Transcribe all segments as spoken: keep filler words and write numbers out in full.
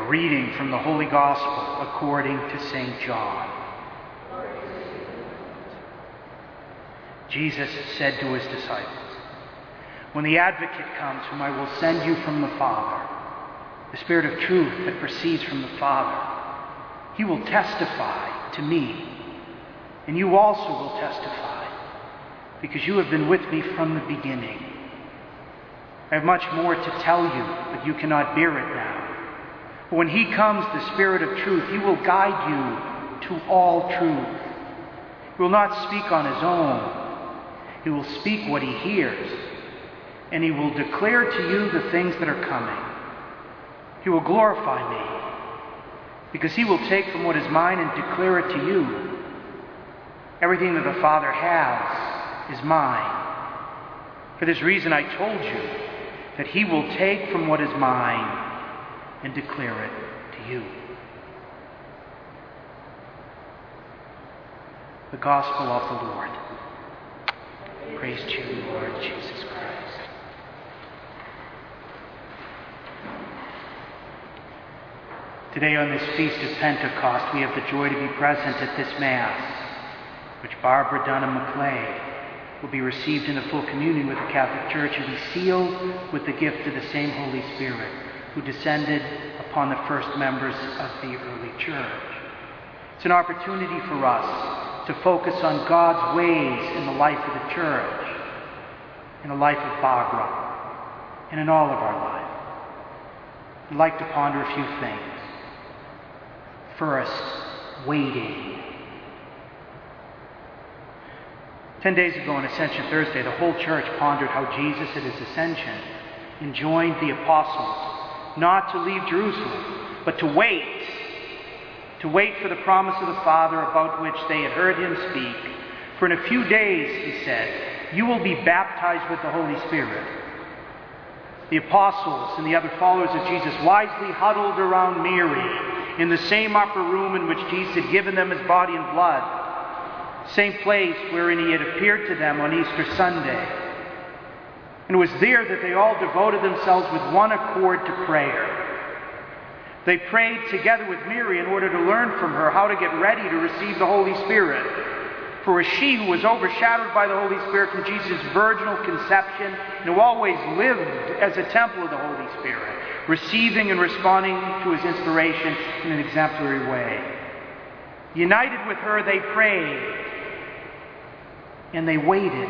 A reading from the Holy Gospel according to Saint John. Jesus said to his disciples, "When the Advocate comes, whom I will send you from the Father, the Spirit of truth that proceeds from the Father, he will testify to me, and you also will testify, because you have been with me from the beginning. I have much more to tell you, but you cannot bear it now. But when he comes, the Spirit of truth, he will guide you to all truth. He will not speak on his own. He will speak what he hears, and he will declare to you the things that are coming. He will glorify me, because he will take from what is mine and declare it to you. Everything that the Father has is mine. For this reason I told you that he will take from what is mine and declare it to you." The Gospel of the Lord. Praise to you, Lord Jesus Christ. Today on this Feast of Pentecost, we have the joy to be present at this Mass, which Barbara Dunham McClay will be received in the full communion with the Catholic Church and be sealed with the gift of the same Holy Spirit who descended upon the first members of the early Church. It's an opportunity for us to focus on God's ways in the life of the Church, in the life of Barbara, and in all of our life. I'd like to ponder a few things. First, waiting. Ten days ago on Ascension Thursday, the whole Church pondered how Jesus at his ascension enjoined the apostles not to leave Jerusalem, but to wait, to wait for the promise of the Father about which they had heard him speak. For in a few days, he said, you will be baptized with the Holy Spirit. The apostles and the other followers of Jesus wisely huddled around Mary in the same upper room in which Jesus had given them his body and blood, same place wherein he had appeared to them on Easter Sunday. And it was there that they all devoted themselves with one accord to prayer. They prayed together with Mary in order to learn from her how to get ready to receive the Holy Spirit. For it was she who was overshadowed by the Holy Spirit from Jesus' virginal conception and who always lived as a temple of the Holy Spirit, receiving and responding to his inspiration in an exemplary way. United with her, they prayed and they waited.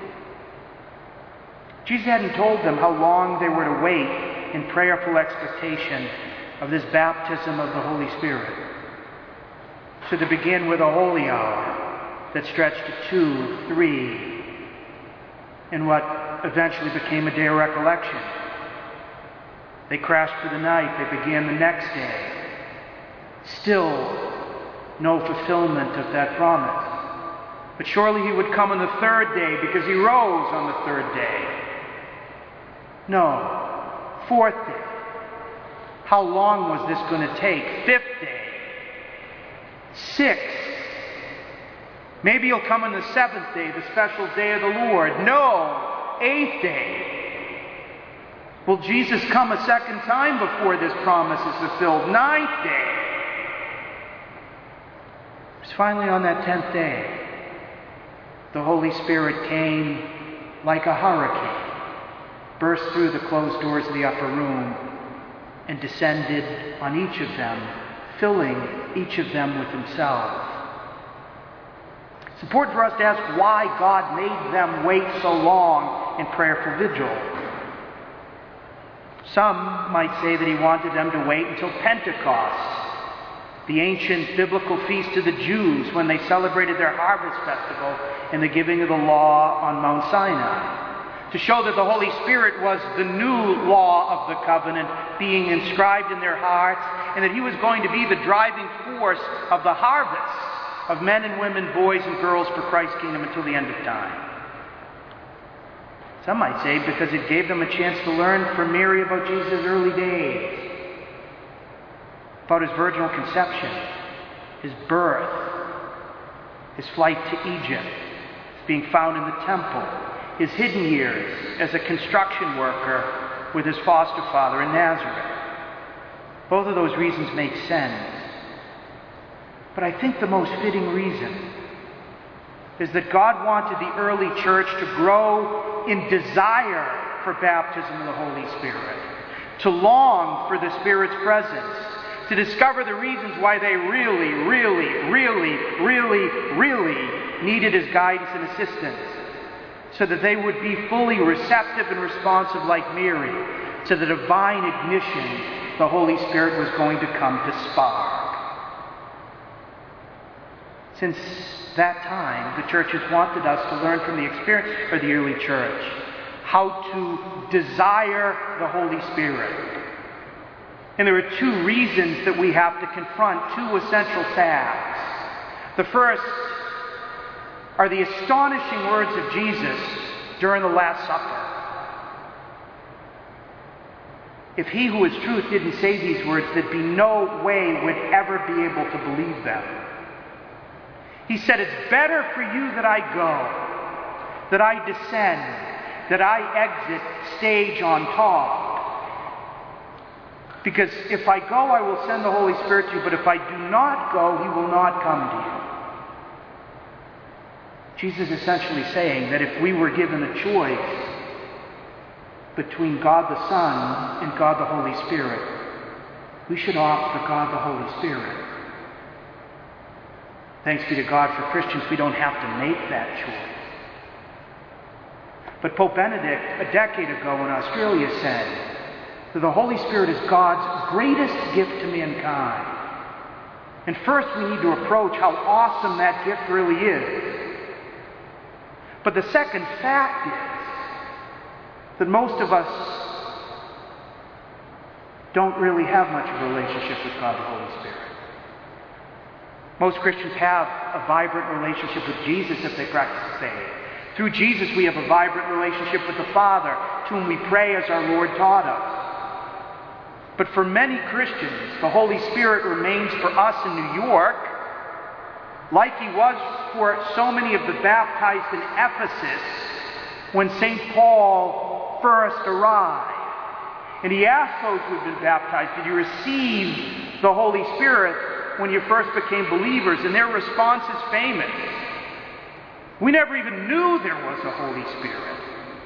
Jesus hadn't told them how long they were to wait in prayerful expectation of this baptism of the Holy Spirit. So they began with a holy hour that stretched to two, three, and what eventually became a day of recollection. They crashed for the night. They began the next day. Still no fulfillment of that promise. But surely he would come on the third day because he rose on the third day. No. Fourth day. How long was this going to take? Fifth day. Sixth. Maybe he'll come on the seventh day, the special day of the Lord. No. Eighth day. Will Jesus come a second time before this promise is fulfilled? Ninth day. It was finally on that tenth day. The Holy Spirit came like a hurricane, burst through the closed doors of the upper room, and descended on each of them, filling each of them with himself. It's important for us to ask why God made them wait so long in prayerful vigil. Some might say that he wanted them to wait until Pentecost, the ancient biblical feast of the Jews when they celebrated their harvest festival and the giving of the law on Mount Sinai, to show that the Holy Spirit was the new law of the covenant being inscribed in their hearts, and that he was going to be the driving force of the harvest of men and women, boys and girls for Christ's kingdom until the end of time. Some might say because it gave them a chance to learn from Mary about Jesus' early days, about his virginal conception, his birth, his flight to Egypt, his being found in the temple, his hidden years as a construction worker with his foster father in Nazareth. Both of those reasons make sense. But I think the most fitting reason is that God wanted the early church to grow in desire for baptism of the Holy Spirit, to long for the Spirit's presence, to discover the reasons why they really, really, really, really, really needed His guidance and assistance, so that they would be fully receptive and responsive like Mary to the divine ignition the Holy Spirit was going to come to spark. Since that time, the church has wanted us to learn from the experience of the early church how to desire the Holy Spirit. And there are two reasons that we have to confront, two essential facts. The first are the astonishing words of Jesus during the Last Supper. If He who is truth didn't say these words, there'd be no way we'd ever be able to believe them. He said, "It's better for you that I go, that I descend, that I exit stage on top. Because if I go, I will send the Holy Spirit to you, but if I do not go, He will not come to you." Jesus is essentially saying that if we were given a choice between God the Son and God the Holy Spirit, we should opt for God the Holy Spirit. Thanks be to God for Christians, we don't have to make that choice. But Pope Benedict, a decade ago in Australia, said that the Holy Spirit is God's greatest gift to mankind. And first we need to approach how awesome that gift really is. But the second fact is that most of us don't really have much of a relationship with God the Holy Spirit. Most Christians have a vibrant relationship with Jesus if they practice the faith. Through Jesus we have a vibrant relationship with the Father, to whom we pray as our Lord taught us. But for many Christians, the Holy Spirit remains for us in New York, like He was for so many of the baptized in Ephesus when Saint Paul first arrived. And he asked those who had been baptized, "Did you receive the Holy Spirit when you first became believers?" And their response is famous. "We never even knew there was a Holy Spirit."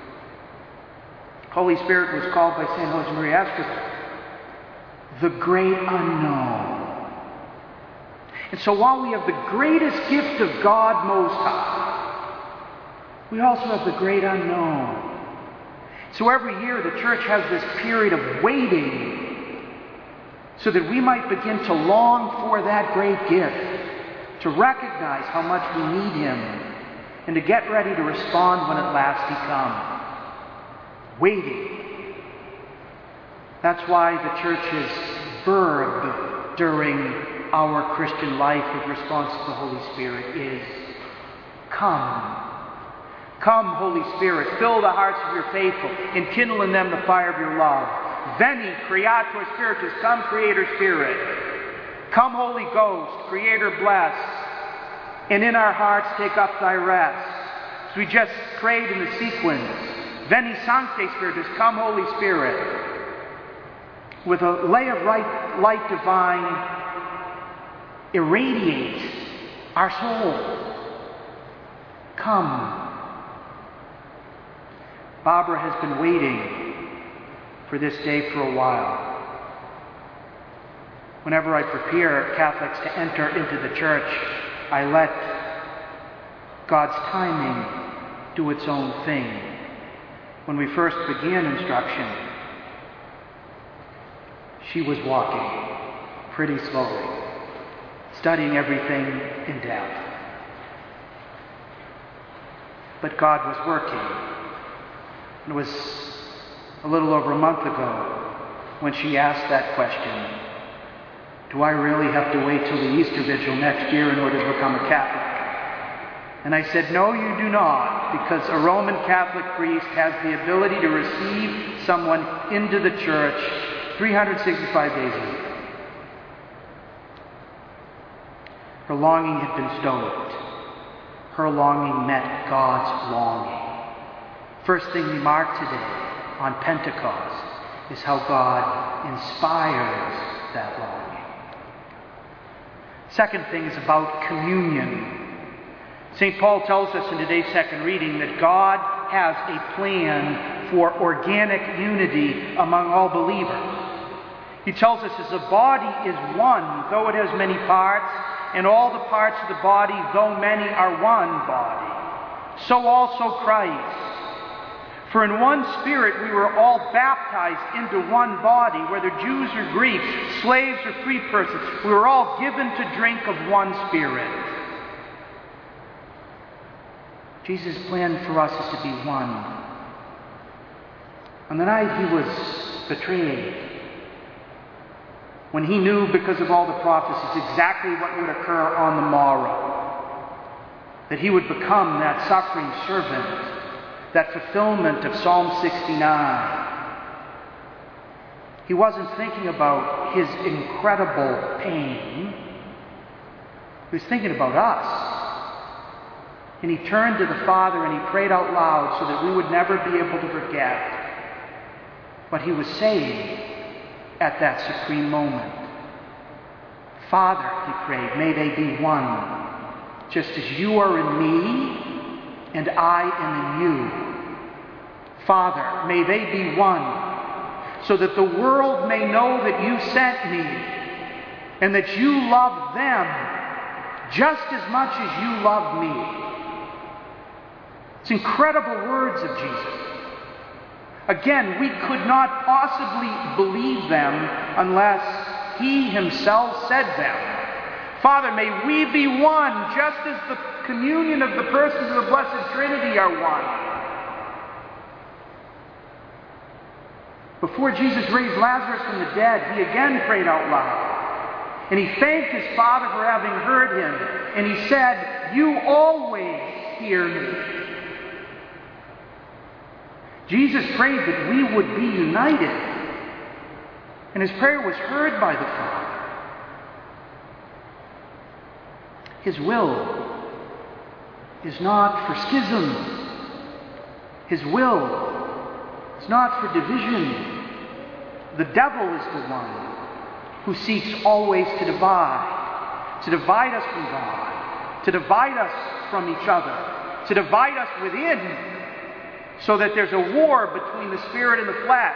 Holy Spirit was called by Saint Josemaria Escrivá the great unknown. And so while we have the greatest gift of God Most High, we also have the great unknown. So every year the church has this period of waiting so that we might begin to long for that great gift, to recognize how much we need Him, and to get ready to respond when at last He comes. Waiting. That's why the church's verb during our Christian life with response to the Holy Spirit is come. Come, Holy Spirit, fill the hearts of your faithful, and kindle in them the fire of your love. Veni, Creator Spiritus, come, Creator Spirit. Come, Holy Ghost, Creator bless, and in our hearts take up thy rest. As we just prayed in the sequence, Veni Sancte Spiritus, come, Holy Spirit. With a lay of light, light divine, irradiate our souls. Come. Barbara has been waiting for this day for a while. Whenever I prepare Catholics to enter into the church, I let God's timing do its own thing. When we first began instruction, she was walking pretty slowly, studying everything in depth. But God was working. It was a little over a month ago when she asked that question, do I really have to wait till the Easter Vigil next year in order to become a Catholic? And I said, no, you do not, because a Roman Catholic priest has the ability to receive someone into the church three hundred sixty-five days a year. Her longing had been stoked. Her longing met God's longing. First thing we mark today on Pentecost is how God inspires that longing. Second thing is about communion. Saint Paul tells us in today's second reading that God has a plan for organic unity among all believers. He tells us as the body is one, though it has many parts, and all the parts of the body, though many, are one body, so also Christ. For in one Spirit we were all baptized into one body, whether Jews or Greeks, slaves or free persons. We were all given to drink of one Spirit. Jesus' plan for us is to be one. On the night he was betrayed, when he knew because of all the prophecies exactly what would occur on the morrow, that he would become that suffering servant, that fulfillment of Psalm sixty-nine. He wasn't thinking about his incredible pain. He was thinking about us. And he turned to the Father and he prayed out loud so that we would never be able to forget what he was saying at that supreme moment. Father, he prayed, may they be one, just as you are in me and I am in you. Father, may they be one, so that the world may know that you sent me and that you love them just as much as you love me. It's incredible words of Jesus. Again, we could not possibly believe them unless he himself said them. Father, may we be one, just as the communion of the persons of the Blessed Trinity are one. Before Jesus raised Lazarus from the dead, he again prayed out loud. And he thanked his Father for having heard him. And he said, you always hear me. Jesus prayed that we would be united. And his prayer was heard by the Father. His will is not for schism. His will is not for division. The devil is the one who seeks always to divide, to divide us from God, to divide us from each other, to divide us within, so that there's a war between the Spirit and the flesh.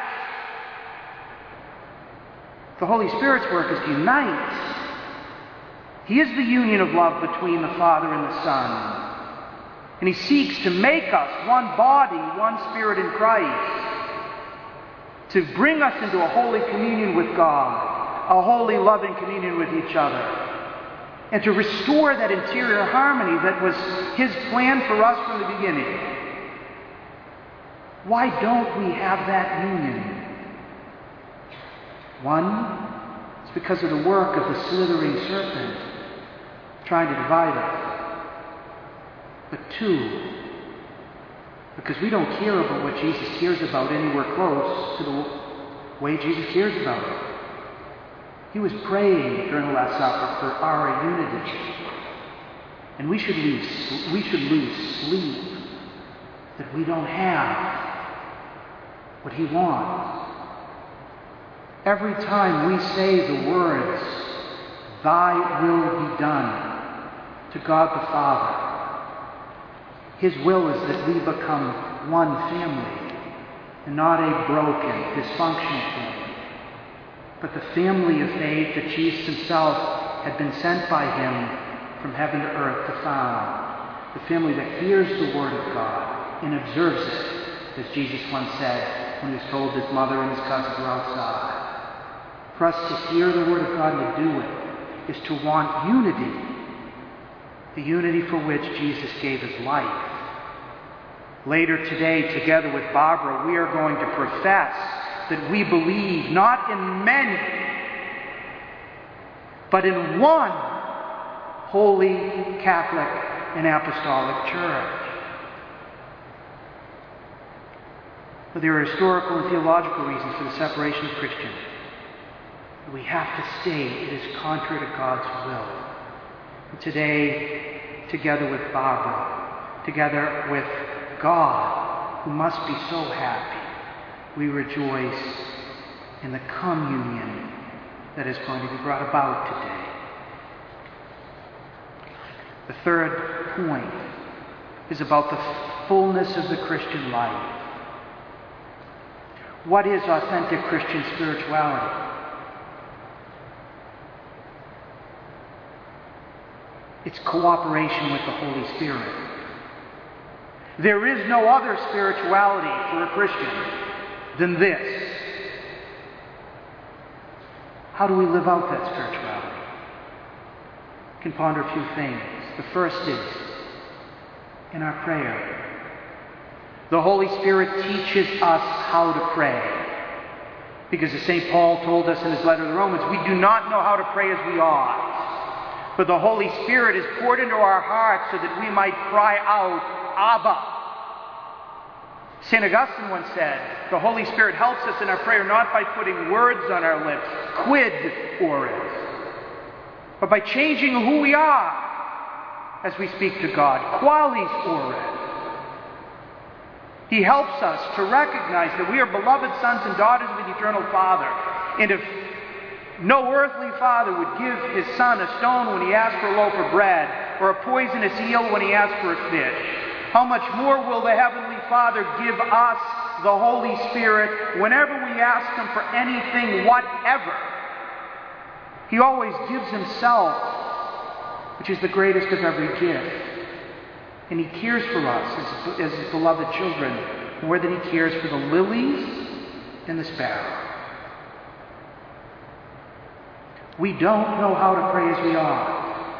The Holy Spirit's work is to unite. He is the union of love between the Father and the Son. And he seeks to make us one body, one Spirit in Christ, to bring us into a holy communion with God, a holy loving communion with each other, and to restore that interior harmony that was his plan for us from the beginning. Why don't we have that union? One, it's because of the work of the slithering serpent trying to divide us. But two, because we don't care about what Jesus cares about anywhere close to the way Jesus cares about it. He was praying during the Last Supper for our unity. And we should lose, we should lose sleep that we don't have what he wants. Every time we say the words, thy will be done, to God the Father, his will is that we become one family, and not a broken, dysfunctional family, but the family of faith that Jesus himself had been sent by him from heaven to earth to found. The family that hears the word of God and observes it, as Jesus once said when he was told his mother and his cousins were outside. For us to hear the word of God and to do it is to want unity, the unity for which Jesus gave his life. Later today, together with Barbara, we are going to profess that we believe not in many, but in one holy, Catholic, and Apostolic Church. But there are historical and theological reasons for the separation of Christians. We have to state it is contrary to God's will. And today, together with Barbara, together with God, who must be so happy, we rejoice in the communion that is going to be brought about today. The third point is about the fullness of the Christian life. What is authentic Christian spirituality? It's cooperation with the Holy Spirit. There is no other spirituality for a Christian than this. How do we live out that spirituality? We can ponder a few things. The first is in our prayer. The Holy Spirit teaches us how to pray. Because as Saint Paul told us in his letter to the Romans, we do not know how to pray as we ought. But the Holy Spirit is poured into our hearts so that we might cry out, Abba. Saint Augustine once said, the Holy Spirit helps us in our prayer not by putting words on our lips, quid oris, but by changing who we are as we speak to God, qualis oris. He helps us to recognize that we are beloved sons and daughters of the eternal Father. And if no earthly father would give his son a stone when he asked for a loaf of bread, or a poisonous eel when he asked for a fish, how much more will the Heavenly Father give us the Holy Spirit whenever we ask Him for anything whatever? He always gives Himself, which is the greatest of every gift. And He cares for us as, as His beloved children more than He cares for the lilies and the sparrow. We don't know how to pray as we ought.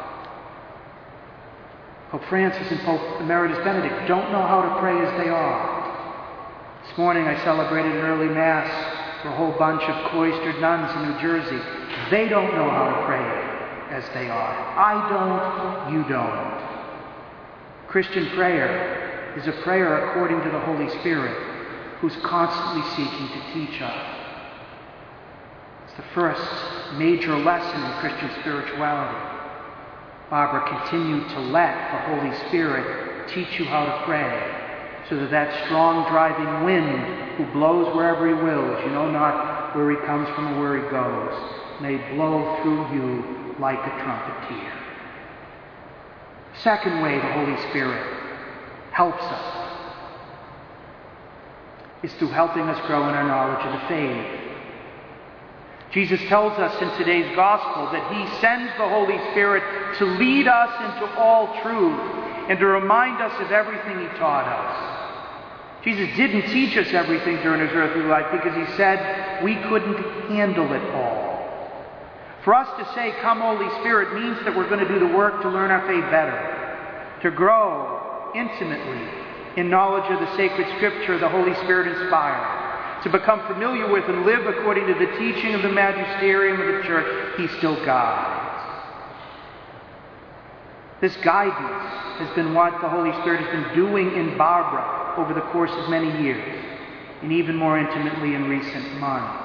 Pope Francis and Pope Emeritus Benedict don't know how to pray as they ought. This morning I celebrated an early Mass for a whole bunch of cloistered nuns in New Jersey. They don't know how to pray as they ought. I don't, you don't. Christian prayer is a prayer according to the Holy Spirit, who's constantly seeking to teach us. It's the first major lesson in Christian spirituality. Barbara continued to let the Holy Spirit teach you how to pray, so that that strong driving wind who blows wherever He wills, you know not where He comes from or where He goes, may blow through you like a trumpeter. Second way the Holy Spirit helps us is through helping us grow in our knowledge of the faith. Jesus tells us in today's Gospel that He sends the Holy Spirit to lead us into all truth and to remind us of everything He taught us. Jesus didn't teach us everything during His earthly life because He said we couldn't handle it all. For us to say, "Come, Holy Spirit," means that we're going to do the work to learn our faith better, to grow intimately in knowledge of the sacred Scripture the Holy Spirit inspired, to become familiar with and live according to the teaching of the magisterium of the Church He still guides. This guidance has been what the Holy Spirit has been doing in Barbara over the course of many years, and even more intimately in recent months.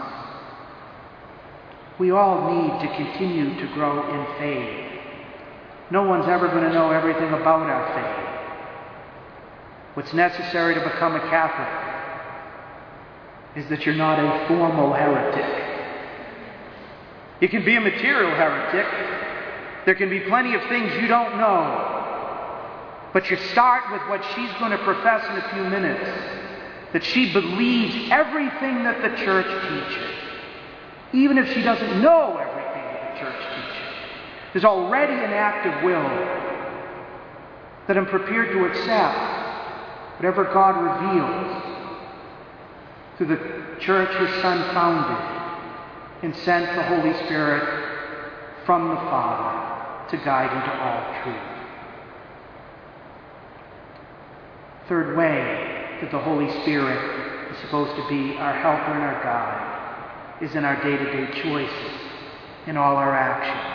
We all need to continue to grow in faith. No one's ever going to know everything about our faith. What's necessary to become a Catholic is that you're not a formal heretic. You can be a material heretic. There can be plenty of things you don't know. But you start with what she's going to profess in a few minutes, that she believes everything that the Church teaches, even if she doesn't know everything that the Church teaches. There's already an act of will that I'm prepared to accept whatever God reveals through the Church His Son founded and sent the Holy Spirit from the Father to guide into all truth. Third way that the Holy Spirit is supposed to be our helper and our guide is in our day-to-day choices, in all our actions.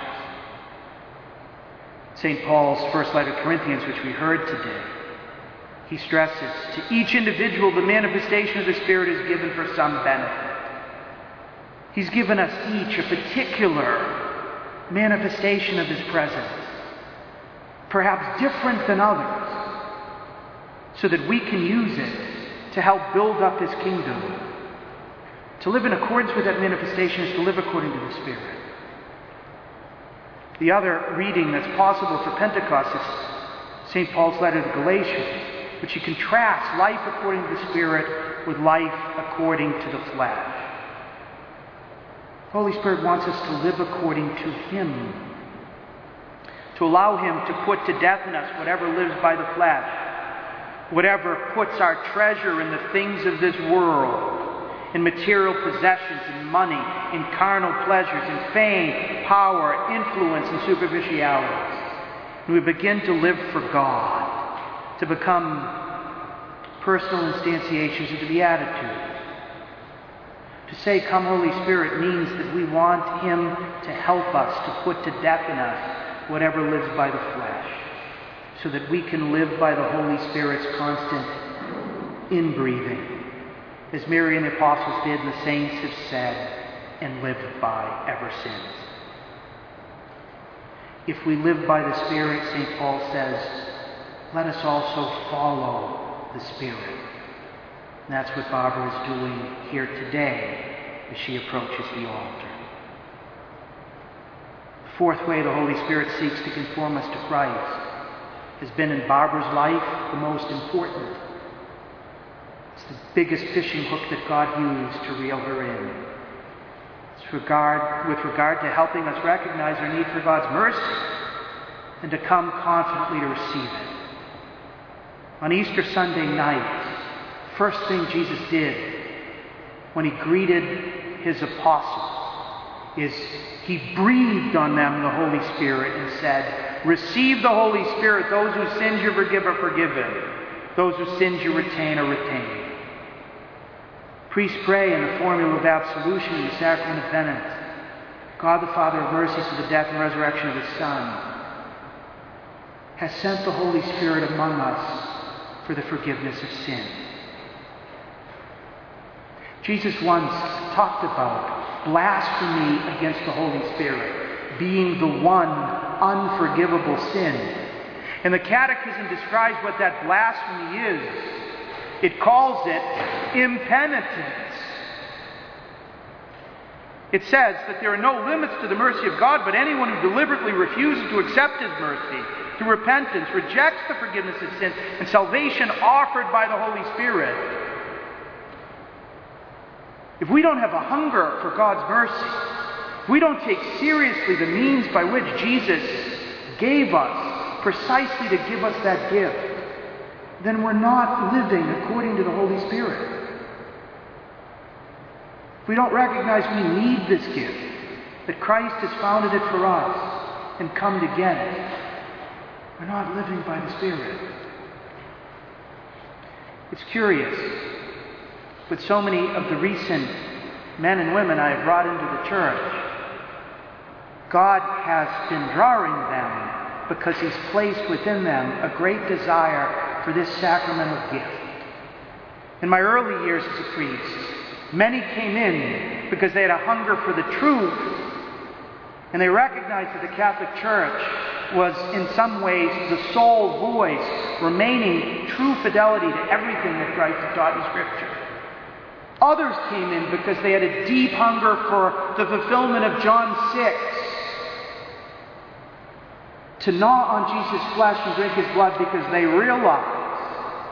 Saint Paul's first letter to Corinthians, which we heard today, he stresses, to each individual the manifestation of the Spirit is given for some benefit. He's given us each a particular manifestation of His presence, perhaps different than others, so that we can use it to help build up His kingdom. To live in accordance with that manifestation is to live according to the Spirit. The other reading that's possible for Pentecost is Saint Paul's letter to the Galatians, which he contrasts life according to the Spirit with life according to the flesh. The Holy Spirit wants us to live according to Him, to allow Him to put to death in us whatever lives by the flesh, whatever puts our treasure in the things of this world, in material possessions, in money, in carnal pleasures, in fame, power, influence, and superficialities. And we begin to live for God, to become personal instantiations of the Beatitudes. To say, "Come, Holy Spirit," means that we want Him to help us to put to death in us whatever lives by the flesh, so that we can live by the Holy Spirit's constant inbreathing, as Mary and the apostles did and the saints have said and lived by ever since. If we live by the Spirit, Saint Paul says, let us also follow the Spirit. And that's what Barbara is doing here today as she approaches the altar. The fourth way the Holy Spirit seeks to conform us to Christ has been in Barbara's life the most important. It's the biggest fishing hook that God used to reel her in. It's regard, with regard to helping us recognize our need for God's mercy and to come confidently to receive it. On Easter Sunday night, the first thing Jesus did when He greeted His apostles is He breathed on them the Holy Spirit and said, "Receive the Holy Spirit. Those whose sins you forgive are forgiven. Those whose sins you retain are retained." Priests pray in the formula of absolution in the sacrament of penance. God the Father of mercies, through the death and resurrection of His Son, has sent the Holy Spirit among us for the forgiveness of sin. Jesus once talked about blasphemy against the Holy Spirit being the one unforgivable sin. And the Catechism describes what that blasphemy is. It calls it impenitence. It says that there are no limits to the mercy of God, but anyone who deliberately refuses to accept His mercy through repentance, rejects the forgiveness of sin and salvation offered by the Holy Spirit. If we don't have a hunger for God's mercy, if we don't take seriously the means by which Jesus gave us precisely to give us that gift, then we're not living according to the Holy Spirit. If we don't recognize we need this gift, that Christ has founded it for us and come to get it, we're not living by the Spirit. It's curious, but so many of the recent men and women I have brought into the church, God has been drawing them because He's placed within them a great desire for this sacramental gift. In my early years as a priest, many came in because they had a hunger for the truth, and they recognized that the Catholic Church was in some ways the sole voice remaining true fidelity to everything that Christ had taught in Scripture. Others came in because they had a deep hunger for the fulfillment of John six, to gnaw on Jesus' flesh and drink His blood, because they realized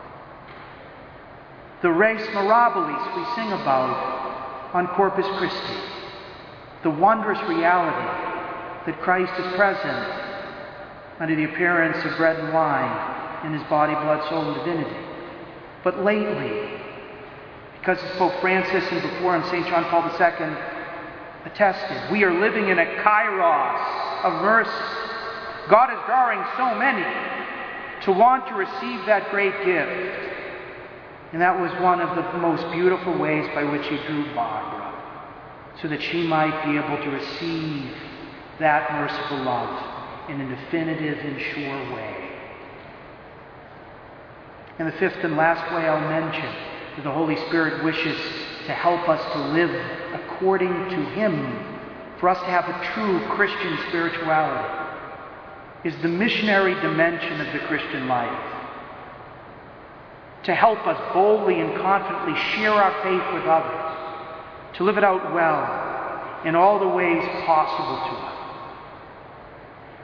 the res mirabilis we sing about on Corpus Christi, the wondrous reality that Christ is present under the appearance of bread and wine in His body, blood, soul, and divinity. But lately, because as Pope Francis and before him Saint John Paul the Second attested, we are living in a kairos of mercy. God is drawing so many to want to receive that great gift. And that was one of the most beautiful ways by which He drew Barbara, so that she might be able to receive that merciful love in a definitive and sure way. And the fifth and last way I'll mention that the Holy Spirit wishes to help us to live according to Him, for us to have a true Christian spirituality, is the missionary dimension of the Christian life. To help us boldly and confidently share our faith with others, to live it out well in all the ways possible to us.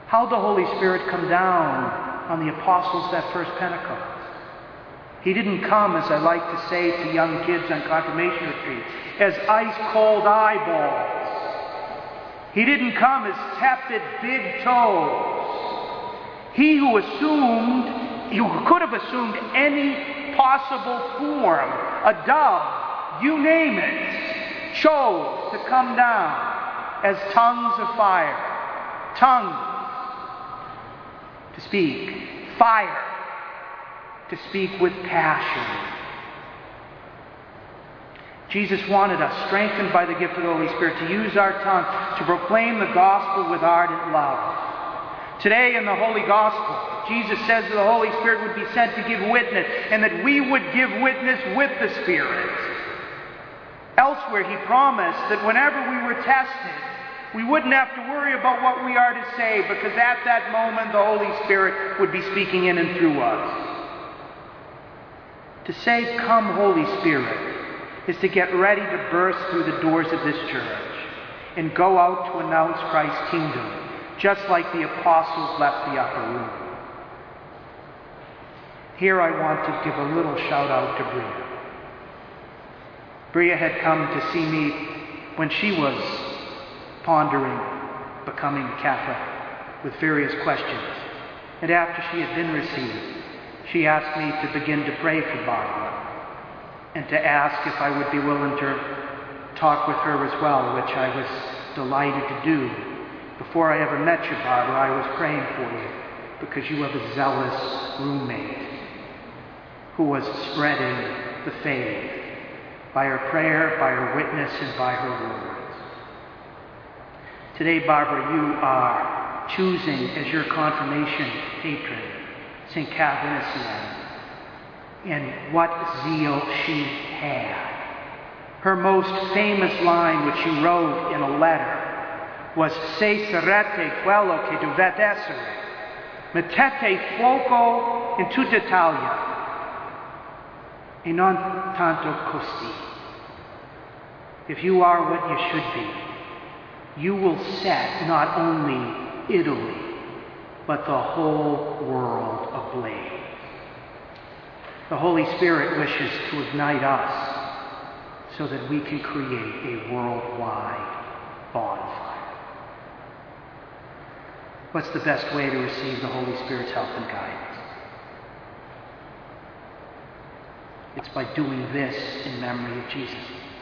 How did the Holy Spirit come down on the apostles that first Pentecost? He didn't come, as I like to say to young kids on confirmation retreat, as ice-cold eyeballs. He didn't come as tepid big toes. He who assumed, who could have assumed any possible form, a dove, you name it, chose to come down as tongues of fire. Tongues to speak, fire to speak with passion. Jesus wanted us, strengthened by the gift of the Holy Spirit, to use our tongue to proclaim the gospel with ardent love. Today in the Holy Gospel, Jesus says that the Holy Spirit would be sent to give witness, and that we would give witness with the Spirit. Elsewhere, he promised that whenever we were tested, we wouldn't have to worry about what we are to say, because at that moment the Holy Spirit would be speaking in and through us. To say, "Come, Holy Spirit," is to get ready to burst through the doors of this church and go out to announce Christ's kingdom, just like the apostles left the upper room. Here I want to give a little shout out to Bria. Bria had come to see me when she was pondering becoming Catholic with various questions. And after she had been received, she asked me to begin to pray for Barbara and to ask if I would be willing to talk with her as well, which I was delighted to do. Before I ever met you, Barbara, I was praying for you because you have a zealous roommate who was spreading the faith by her prayer, by her witness, and by her words. Today, Barbara, you are choosing as your confirmation patron Saint Catherine of Siena. And what zeal she had. Her most famous line, which she wrote in a letter, was "Se sarete quello che dovete essere, mettete fuoco in tutta Italia, e non tanto costi." If you are what you should be, you will set not only Italy, but the whole world ablaze. The Holy Spirit wishes to ignite us so that we can create a worldwide bonfire. What's the best way to receive the Holy Spirit's help and guidance? It's by doing this in memory of Jesus.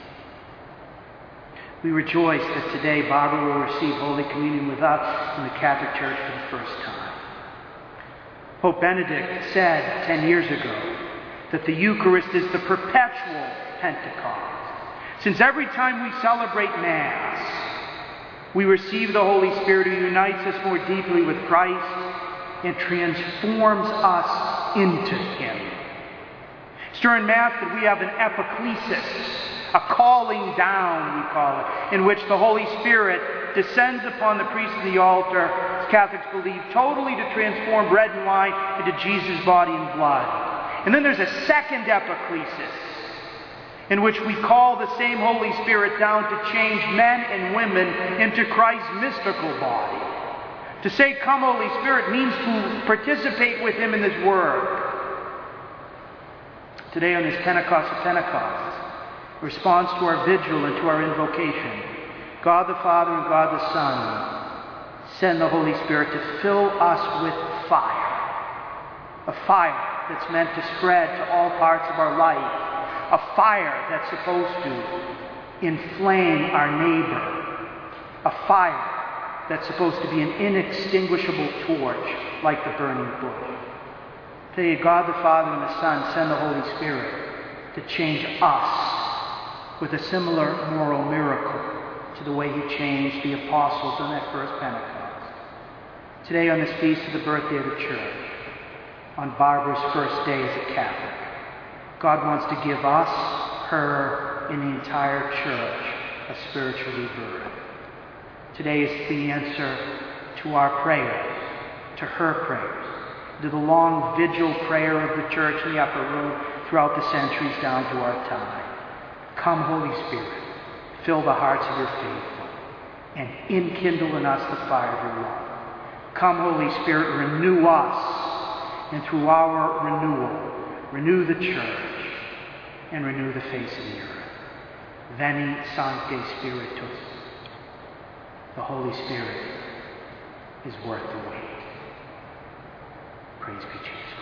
We rejoice that today Barbara will receive Holy Communion with us in the Catholic Church for the first time. Pope Benedict said ten years ago that the Eucharist is the perpetual Pentecost. Since every time we celebrate Mass, we receive the Holy Spirit who unites us more deeply with Christ and transforms us into Him. It's during Mass that we have an epiclesis, a calling down, we call it, in which the Holy Spirit descends upon the priest of the altar, as Catholics believe, totally to transform bread and wine into Jesus' body and blood. And then there's a second epiclesis, in which we call the same Holy Spirit down to change men and women into Christ's mystical body. To say, "Come, Holy Spirit," means to participate with Him in His work. Today on this Pentecost of Pentecost, in response to our vigil and to our invocation, God the Father and God the Son send the Holy Spirit to fill us with fire. A fire that's meant to spread to all parts of our life. A fire that's supposed to inflame our neighbor. A fire that's supposed to be an inextinguishable torch like the burning bush. Today, God the Father and the Son send the Holy Spirit to change us with a similar moral miracle to the way He changed the apostles on that first Pentecost. Today, on this feast of the birthday of the Church, on Barbara's first day as a Catholic, God wants to give us, her, and the entire Church a spiritual rebirth. Today is the answer to our prayers, to her prayers, to the long vigil prayer of the Church in the upper room throughout the centuries down to our time. Come, Holy Spirit, fill the hearts of your faithful, and enkindle in us the fire of your love. Come, Holy Spirit, renew us, and through our renewal, renew the church and renew the face of the earth. Veni, Sancte Spiritus. The Holy Spirit is worth the wait. Praise be Jesus.